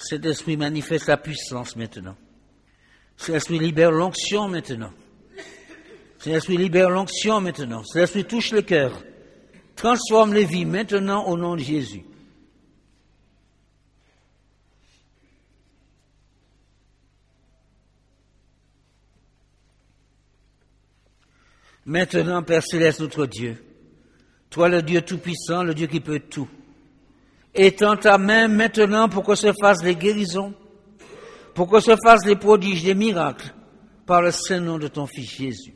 Cet esprit manifeste la puissance maintenant. Cet esprit libère l'onction maintenant. Cet esprit libère l'onction maintenant. Cet esprit touche le cœur. Transforme les vies maintenant au nom de Jésus. Maintenant, Père Céleste, notre Dieu, toi le Dieu tout-puissant, le Dieu qui peut tout, étends ta main maintenant pour que se fassent les guérisons, pour que se fassent les prodiges, les miracles, par le saint nom de ton Fils Jésus.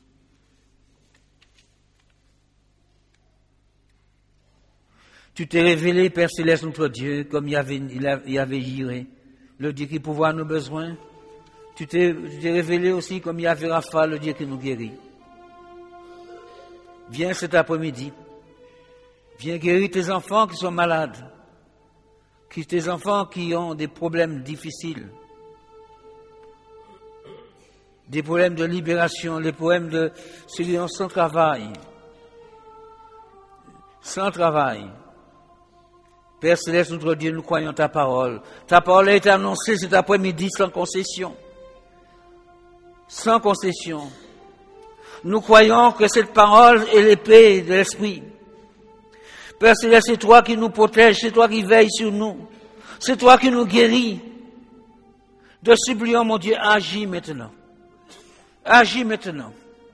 Tu t'es révélé, Père Céleste, notre Dieu, comme Yahvé Jireh, le Dieu qui pourvoit à nos besoins. Tu t'es révélé aussi comme Yahvé Rapha, le Dieu qui nous guérit. Viens cet après-midi. Viens guérir tes enfants qui sont malades. Tes enfants qui ont des problèmes difficiles. Des problèmes de libération, les problèmes de ceux qui ont sans travail. Sans travail. Père Céleste, notre Dieu, nous croyons ta parole. Ta parole a été annoncée cet après-midi sans concession. Sans concession. Nous croyons que cette parole est l'épée de l'Esprit. Père Céleste, c'est toi qui nous protèges, c'est toi qui veilles sur nous, c'est toi qui nous guéris. Te supplions, mon Dieu, agis maintenant. Agis maintenant.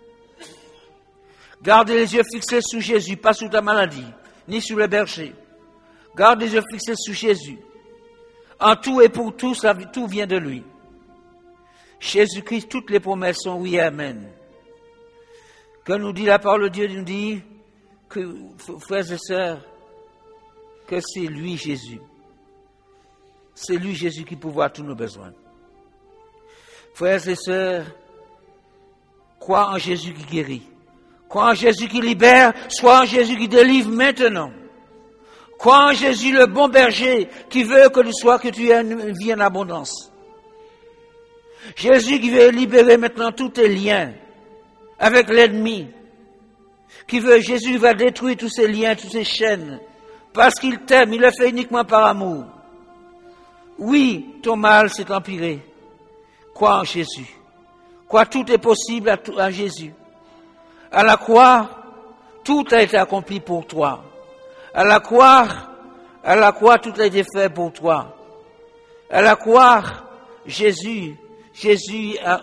Garde les yeux fixés sur Jésus, pas sur ta maladie, ni sur le berger. Garde les yeux fixés sur Jésus. En tout et pour tout, tout vient de lui. Jésus-Christ, toutes les promesses sont oui et amen. Que nous dit la parole de Dieu, nous dit que, frères et sœurs, que c'est lui Jésus. C'est lui Jésus qui pourvoit tous nos besoins. Frères et sœurs, crois en Jésus qui guérit. Crois en Jésus qui libère, sois en Jésus qui délivre maintenant. Crois en Jésus le bon berger qui veut que tu aies une vie en abondance. Jésus qui veut libérer maintenant tous tes liens avec l'ennemi, Jésus va détruire tous ces liens, toutes ces chaînes, parce qu'il t'aime, il le fait uniquement par amour. Oui, ton mal s'est empiré. Crois en Jésus. Crois tout est possible à Jésus. À la croix, tout a été accompli pour toi. À la croix, tout a été fait pour toi. À la croix, Jésus a...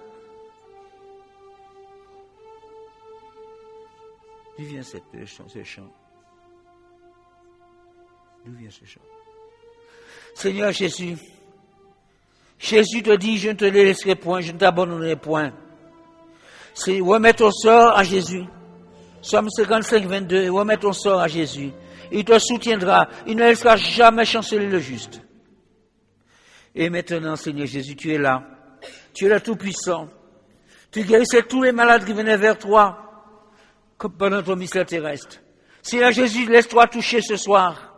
D'où vient ce chant? D'où vient ce chant? Seigneur Jésus te dit, je ne te laisserai point, je ne t'abandonnerai point. C'est remettre ton sort à Jésus. Psaume 55, 22, remettre ton sort à Jésus. Il te soutiendra, il ne laissera jamais chanceler le juste. Et maintenant, Seigneur Jésus, tu es là. Tu es là tout-puissant. Tu guérissais tous les malades qui venaient vers toi. Comme pendant ton mystère terrestre. Seigneur Jésus, laisse-toi toucher ce soir.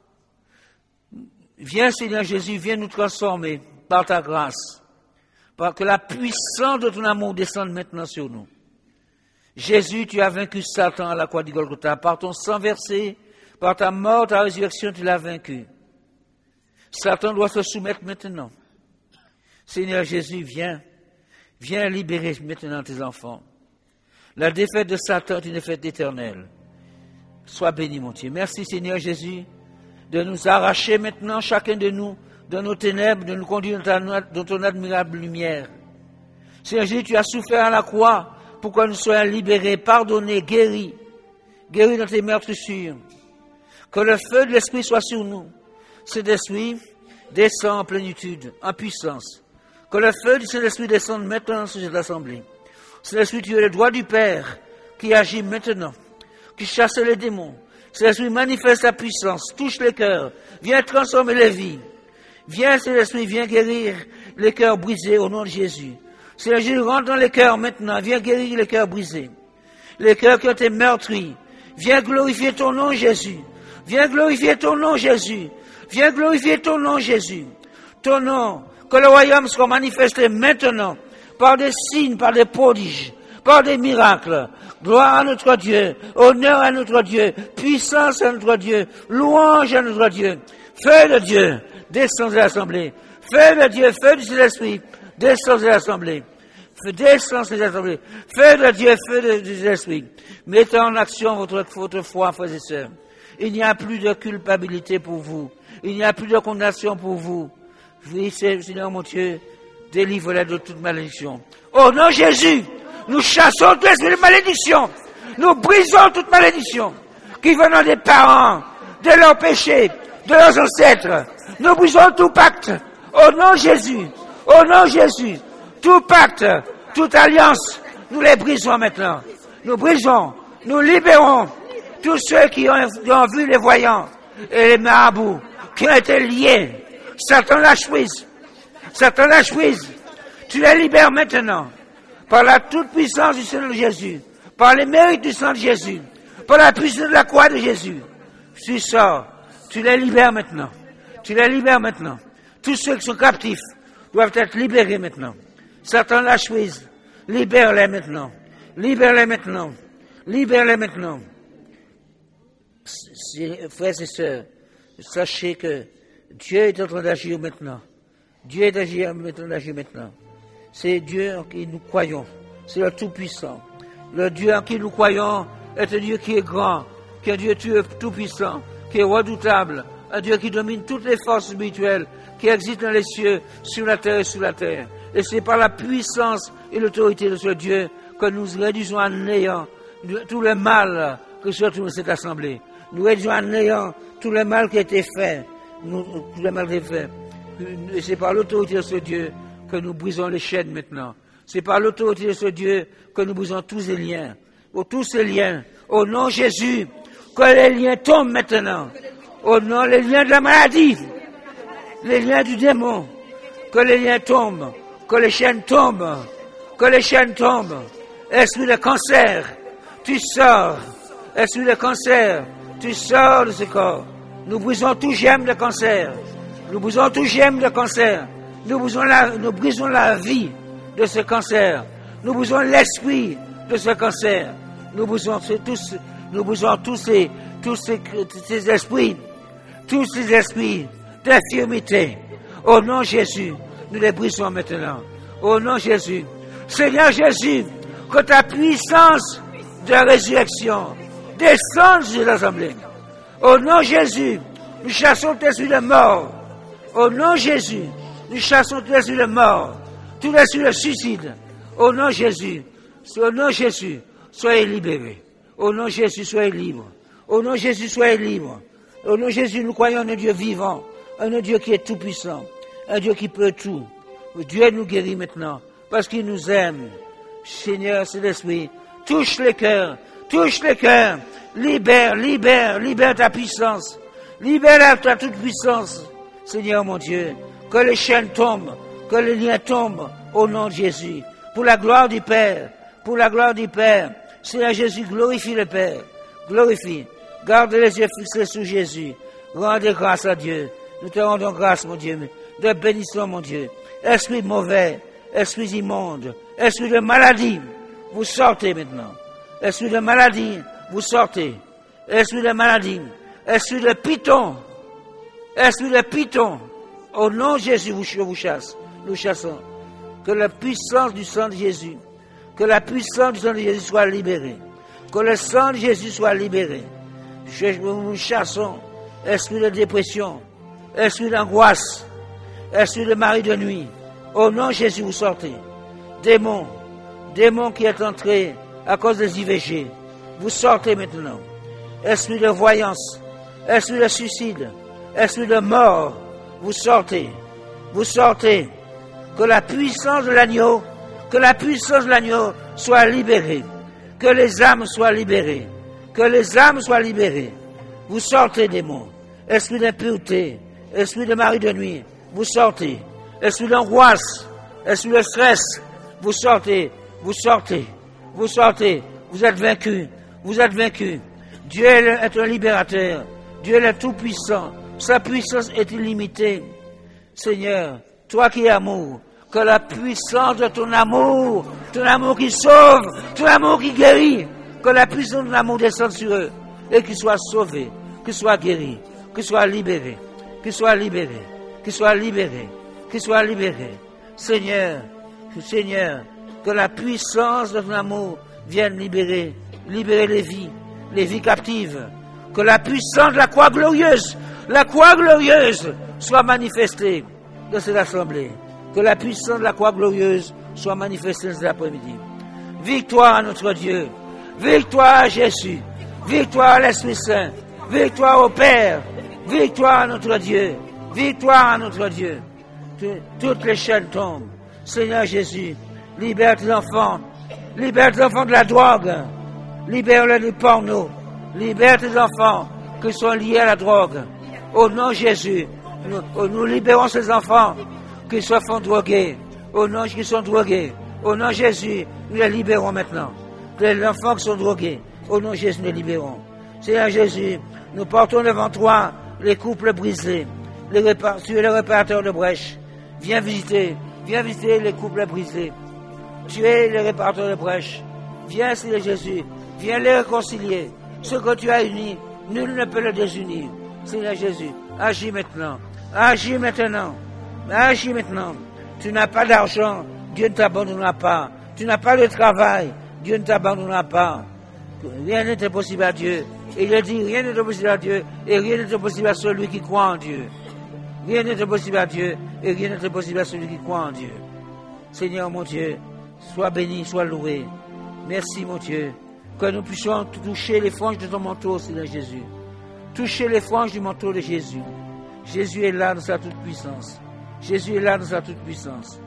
Viens, Seigneur Jésus, viens nous transformer par ta grâce. Par que la puissance de ton amour descende maintenant sur nous. Jésus, tu as vaincu Satan à la croix du Golgotha. Par ton sang versé, par ta mort, ta résurrection, tu l'as vaincu. Satan doit se soumettre maintenant. Seigneur Jésus, viens libérer maintenant tes enfants. La défaite de Satan est une défaite éternelle. Sois béni, mon Dieu. Merci, Seigneur Jésus, de nous arracher maintenant, chacun de nous, de nos ténèbres, de nous conduire dans ton admirable lumière. Seigneur Jésus, tu as souffert à la croix pour que nous soyons libérés, pardonnés, guéris dans tes meurtrissures. Que le feu de l'Esprit soit sur nous. Cet Esprit descend en plénitude, en puissance. Que le feu du Saint-Esprit descende maintenant sur cette assemblée. Saint-Esprit, tu es le droit du Père qui agit maintenant, qui chasse les démons. Saint-Esprit, manifeste ta puissance, touche les cœurs, viens transformer les vies. Viens, Saint-Esprit, viens guérir les cœurs brisés au nom de Jésus. Saint-Esprit, rentre dans les cœurs maintenant, viens guérir les cœurs brisés. Les cœurs qui ont été meurtris. Viens glorifier ton nom, Jésus. Viens glorifier ton nom, Jésus. Viens glorifier ton nom, Jésus. Ton nom, que le royaume soit manifesté maintenant, par des signes, par des prodiges, par des miracles. Gloire à notre Dieu, honneur à notre Dieu, puissance à notre Dieu, louange à notre Dieu. Feu de Dieu, descends de l'assemblée. Feu de Dieu, feu du Saint-Esprit, descends de l'assemblée. Descends de l'assemblée. Feu de Dieu, feu du Saint-Esprit. Mettez en action votre foi, frères et sœurs. Il n'y a plus de culpabilité pour vous. Il n'y a plus de condamnation pour vous. Oui, Seigneur mon Dieu, délivre-les de toute malédiction. Au nom de Jésus, nous chassons tout esprit de malédiction. Nous brisons toute malédiction qui venant des parents, de leurs péchés, de leurs ancêtres. Nous brisons tout pacte. Au nom de Jésus, au nom de Jésus, tout pacte, toute alliance, nous les brisons maintenant. Nous brisons, nous libérons tous ceux qui ont vu les voyants et les marabouts qui ont été liés. Satan lâche prise. Satan lâche prise. Tu les libères maintenant. Par la toute puissance du Seigneur Jésus. Par les mérites du sang de Jésus. Par la puissance de la croix de Jésus. Tu sors. Tu les libères maintenant. Tu les libères maintenant. Tous ceux qui sont captifs doivent être libérés maintenant. Satan lâche prise. Libère-les maintenant. Libère-les maintenant. Libère-les maintenant. Frères et sœurs, sachez que Dieu est en train d'agir maintenant. Dieu est en train d'agir maintenant. C'est Dieu en qui nous croyons. C'est le Tout-Puissant. Le Dieu en qui nous croyons est un Dieu qui est grand, qui est un Dieu tout-puissant, qui est redoutable, un Dieu qui domine toutes les forces spirituelles qui existent dans les cieux, sur la terre et sous la terre. Et c'est par la puissance et l'autorité de ce Dieu que nous réduisons à néant tout le mal que se trouve dans cette assemblée. Nous réduisons à néant tout le mal qui a été fait. Tout le mal qui a été fait. Et c'est par l'autorité de ce Dieu que nous brisons les chaînes maintenant. C'est par l'autorité de ce Dieu que nous brisons tous les liens. Tous ces liens. Au nom de Jésus, que les liens tombent maintenant. Au nom des liens de la maladie. Les liens du démon. Que les liens tombent. Que les chaînes tombent. Que les chaînes tombent. Esprit de cancer, tu sors. Esprit de cancer, tu sors de ce corps. Nous brisons tout germe de cancer. Nous brisons tout germe de cancer. Nous brisons la vie de ce cancer. Nous brisons l'esprit de ce cancer. Nous brisons tous ces esprits d'infirmité. Au nom de Jésus, nous les brisons maintenant. Au nom de Jésus. Seigneur Jésus, que ta puissance de résurrection descende sur l'assemblée. Au nom de Jésus, nous chassons tout esprit de mort. Au nom de Jésus, nous chassons tout esprit de mort, tout esprit de suicide. Au nom de Jésus, soyez libérés. Au nom de Jésus, soyez libres. Au nom de Jésus, soyez libres. Au nom de Jésus, nous croyons en un Dieu vivant, en un Dieu qui est tout puissant, un Dieu qui peut tout. Dieu nous guérit maintenant, parce qu'il nous aime. Seigneur, c'est l'esprit. Touche les cœurs. Libère ta puissance. Libère ta toute puissance. Seigneur mon Dieu, que les chaînes tombent, que les liens tombent au nom de Jésus. Pour la gloire du Père. Seigneur Jésus, glorifie le Père. Glorifie. Garde les yeux fixés sur Jésus. Rendez grâce à Dieu. Nous te rendons grâce, mon Dieu. De bénissons, mon Dieu. Esprit mauvais, esprit immonde, esprit de maladie, vous sortez maintenant. Esprit de maladie, vous sortez. Esprit de maladie, esprit de python, au nom de Jésus, vous chasse. Nous chassons. Que la puissance du sang de Jésus, soit libérée. Que le sang de Jésus soit libéré. Nous chassons. Esprit de dépression, esprit d'angoisse, esprit de mari de nuit. Au nom de Jésus, vous sortez. Démon qui est entré à cause des IVG, vous sortez maintenant. Esprit de voyance, esprit de suicide, esprit de mort, vous sortez. Que la puissance de l'agneau soit libérée. Que les âmes soient libérées. Vous sortez, démon. Esprit d'impureté, esprit de mari de nuit, vous sortez. Esprit d'angoisse, esprit de stress, vous sortez. Vous êtes vaincus. Dieu est un libérateur. Dieu est tout-puissant. Sa puissance est illimitée. Seigneur, toi qui es amour, que la puissance de ton amour qui sauve, ton amour qui guérit, Que la puissance de l'amour descende sur eux et qu'ils soient sauvés, qu'ils soient guéris, qu'ils soient libérés, qu'ils soient libérés, qu'ils soient libérés, qu'ils soient libérés. Seigneur, que la puissance de ton amour vienne libérer les vies captives. Que la puissance de la croix glorieuse soit manifestée dans cette assemblée. Que la puissance de la croix glorieuse soit manifestée dans cet après-midi. Victoire à notre Dieu. Victoire à Jésus. Victoire à l'Esprit Saint. Victoire au Père. Victoire à notre Dieu. Victoire à notre Dieu. Toutes les chaînes tombent. Seigneur Jésus, libère tes enfants. Libère tes enfants de la drogue. Libère-les du porno. Libère tes enfants qui sont liés à la drogue. Au nom de Jésus, nous libérons ces enfants qui se font droguer. Au nom qui sont drogués. Au nom de Jésus, nous les libérons maintenant. Les enfants qui sont drogués. Au nom de Jésus, nous les libérons. Seigneur Jésus, nous portons devant toi les couples brisés. Tu es le réparateur de brèches. Viens visiter les couples brisés. Tu es le réparateur de brèches. Viens, Seigneur Jésus. Viens les réconcilier. Ce que tu as uni, nul ne peut le désunir. Seigneur Jésus, agis maintenant. Agis maintenant. Agis maintenant. Tu n'as pas d'argent, Dieu ne t'abandonnera pas. Tu n'as pas de travail, Dieu ne t'abandonnera pas. Rien n'est impossible à Dieu. Et il dit, rien n'est impossible à Dieu, et rien n'est impossible à celui qui croit en Dieu. Rien n'est impossible à Dieu, et rien n'est impossible à celui qui croit en Dieu. Seigneur mon Dieu, sois béni, sois loué. Merci mon Dieu, que nous puissions toucher les franges de ton manteau, Seigneur Jésus. Toucher les franges du manteau de Jésus. Jésus est là dans sa toute puissance. Jésus est là dans sa toute puissance.